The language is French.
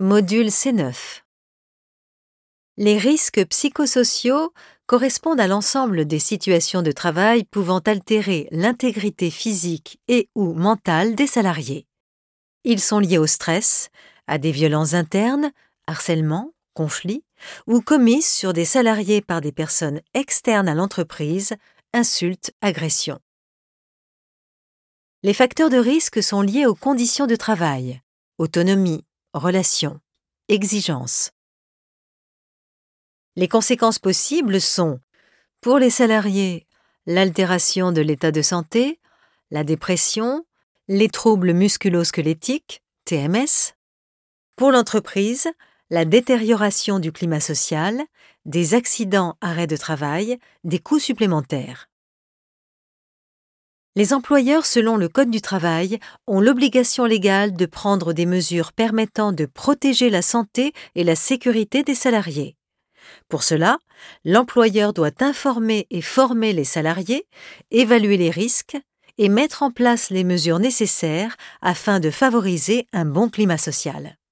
Module C9. Les risques psychosociaux correspondent à l'ensemble des situations de travail pouvant altérer l'intégrité physique et/ou mentale des salariés. Ils sont liés au stress, à des violences internes, harcèlement, conflits, ou commises sur des salariés par des personnes externes à l'entreprise, insultes, agressions. Les facteurs de risque sont liés aux conditions de travail, autonomie, relations, exigences. Les conséquences possibles sont, pour les salariés, l'altération de l'état de santé, la dépression, les troubles musculo-squelettiques, TMS. Pour l'entreprise, la détérioration du climat social, des accidents arrêts de travail, des coûts supplémentaires. Les employeurs, selon le Code du travail, ont l'obligation légale de prendre des mesures permettant de protéger la santé et la sécurité des salariés. Pour cela, l'employeur doit informer et former les salariés, évaluer les risques et mettre en place les mesures nécessaires afin de favoriser un bon climat social.